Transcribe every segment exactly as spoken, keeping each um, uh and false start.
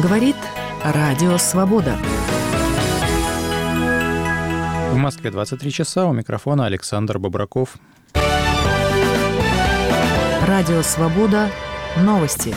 Говорит Радио Свобода. В Москве двадцать три часа. У микрофона Александр Бобраков. Радио Свобода. Новости.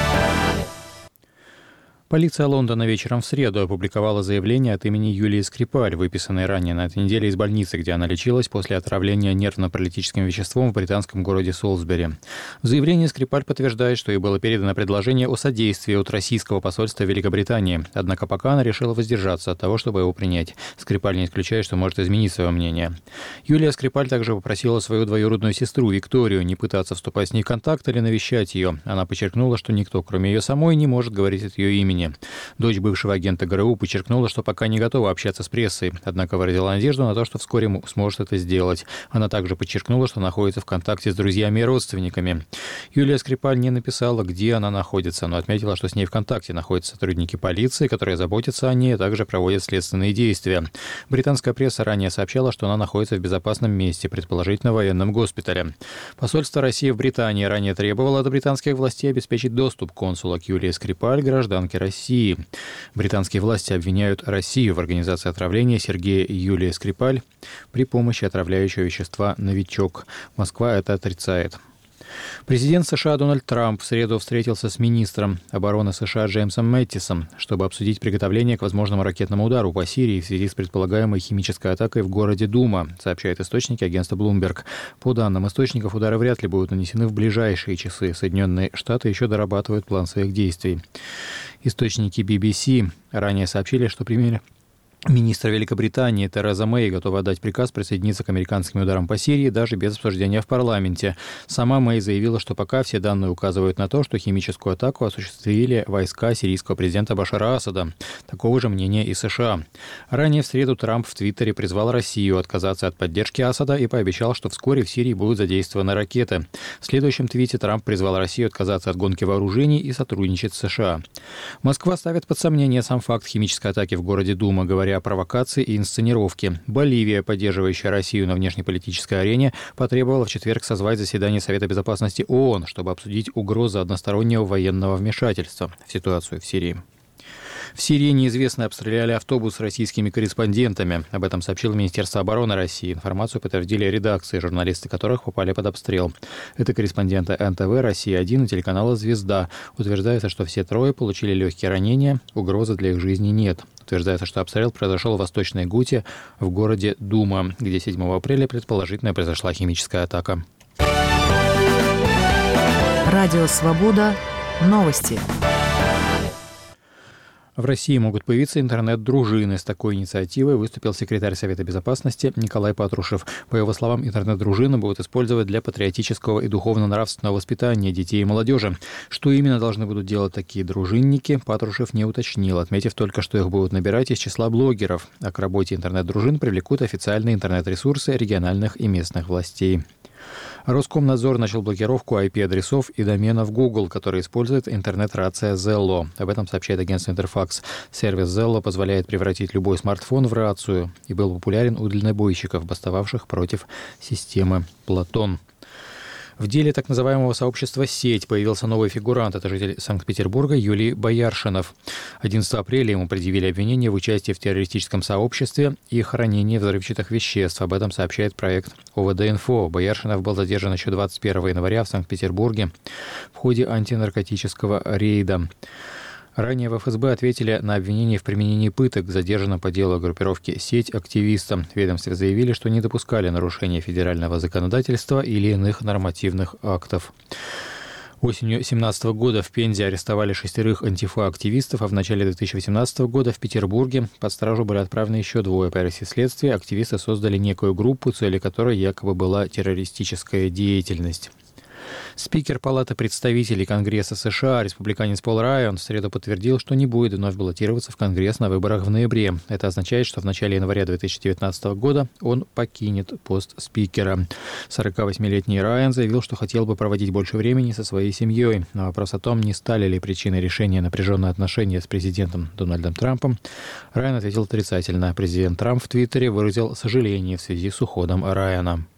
Полиция Лондона вечером в среду опубликовала заявление от имени Юлии Скрипаль, выписанной ранее на этой неделе из больницы, где она лечилась после отравления нервно-паралитическим веществом в британском городе Солсбери. В заявлении Скрипаль подтверждает, что ей было передано предложение о содействии от российского посольства Великобритании. Однако пока она решила воздержаться от того, чтобы его принять. Скрипаль не исключает, что может изменить свое мнение. Юлия Скрипаль также попросила свою двоюродную сестру Викторию не пытаться вступать с ней в контакт или навещать ее. Она подчеркнула, что никто, кроме ее самой, не может говорить от ее имени. Дочь бывшего агента ГРУ подчеркнула, что пока не готова общаться с прессой, однако выразила надежду на то, что вскоре сможет это сделать. Она также подчеркнула, что находится в контакте с друзьями и родственниками. Юлия Скрипаль не написала, где она находится, но отметила, что с ней в контакте находятся сотрудники полиции, которые заботятся о ней, а также проводят следственные действия. Британская пресса ранее сообщала, что она находится в безопасном месте, предположительно в военном госпитале. Посольство России в Британии ранее требовало от британских властей обеспечить доступ консула к Юлии Скрипаль, гражданке России. России. Британские власти обвиняют Россию в организации отравления Сергея и Юлии Скрипаль при помощи отравляющего вещества «Новичок». Москва это отрицает. Президент США Дональд Трамп в среду встретился с министром обороны США Джеймсом Мэттисом, чтобы обсудить приготовление к возможному ракетному удару по Сирии в связи с предполагаемой химической атакой в городе Дума, сообщают источники агентства Bloomberg. По данным источников, удары вряд ли будут нанесены в ближайшие часы. Соединенные Штаты еще дорабатывают план своих действий. Источники би би си ранее сообщили, что премьер Министр Великобритании Тереза Мэй готова отдать приказ присоединиться к американским ударам по Сирии даже без обсуждения в парламенте. Сама Мэй заявила, что пока все данные указывают на то, что химическую атаку осуществили войска сирийского президента Башара Асада. Такого же мнения и США. Ранее в среду Трамп в Твиттере призвал Россию отказаться от поддержки Асада и пообещал, что вскоре в Сирии будут задействованы ракеты. В следующем твите Трамп призвал Россию отказаться от гонки вооружений и сотрудничать с США. Москва ставит под сомнение сам факт химической атаки в городе Дума, говоря о провокации и инсценировке. Боливия, поддерживающая Россию на внешнеполитической арене, потребовала в четверг созвать заседание Совета безопасности ООН, чтобы обсудить угрозы одностороннего военного вмешательства в ситуацию в Сирии. В Сирии неизвестные обстреляли автобус с российскими корреспондентами. Об этом сообщило Министерство обороны России. Информацию подтвердили редакции, журналисты которых попали под обстрел. Это корреспонденты эн тэ вэ, Россия-один и телеканала «Звезда». Утверждается, что все трое получили легкие ранения. Угрозы для их жизни нет. Утверждается, что обстрел произошел в Восточной Гуте, в городе Дума, где седьмого апреля предположительно произошла химическая атака. Радио Свобода. Новости. В России могут появиться интернет-дружины. С такой инициативой выступил секретарь Совета безопасности Николай Патрушев. По его словам, интернет-дружины будут использовать для патриотического и духовно-нравственного воспитания детей и молодежи. Что именно должны будут делать такие дружинники, Патрушев не уточнил, отметив только, что их будут набирать из числа блогеров. А к работе интернет-дружин привлекут официальные интернет-ресурсы региональных и местных властей. Роскомнадзор начал блокировку ай пи-адресов и доменов Google, которые использует интернет-рация Zello. Об этом сообщает агентство Интерфакс. Сервис Zello позволяет превратить любой смартфон в рацию и был популярен у дальнобойщиков, бастовавших против системы Платон. В деле так называемого сообщества «Сеть» появился новый фигурант. Это житель Санкт-Петербурга Юлий Бояршинов. одиннадцатого апреля ему предъявили обвинение в участии в террористическом сообществе и хранении взрывчатых веществ. Об этом сообщает проект о вэ дэ-Инфо. Бояршинов был задержан еще двадцать первого января в Санкт-Петербурге в ходе антинаркотического рейда. Ранее в эф эс бэ ответили на обвинение в применении пыток задержанным по делу группировки «Сеть» активистам. В ведомстве заявили, что не допускали нарушения федерального законодательства или иных нормативных актов. Осенью две тысячи семнадцатого года в Пензе арестовали шестерых антифа-активистов, а в начале две тысячи восемнадцатого года в Петербурге под стражу были отправлены еще двое. По версии следствия, активисты создали некую группу, целью которой якобы была террористическая деятельность. Спикер Палаты представителей Конгресса США, республиканец Пол Райан, в среду подтвердил, что не будет вновь баллотироваться в Конгресс на выборах в ноябре. Это означает, что в начале января две тысячи девятнадцатого года он покинет пост спикера. сорокавосьмилетний Райан заявил, что хотел бы проводить больше времени со своей семьей. На вопрос о том, не стали ли причиной решения напряженные отношения с президентом Дональдом Трампом, Райан ответил отрицательно. Президент Трамп в Твиттере выразил сожаление в связи с уходом Райана.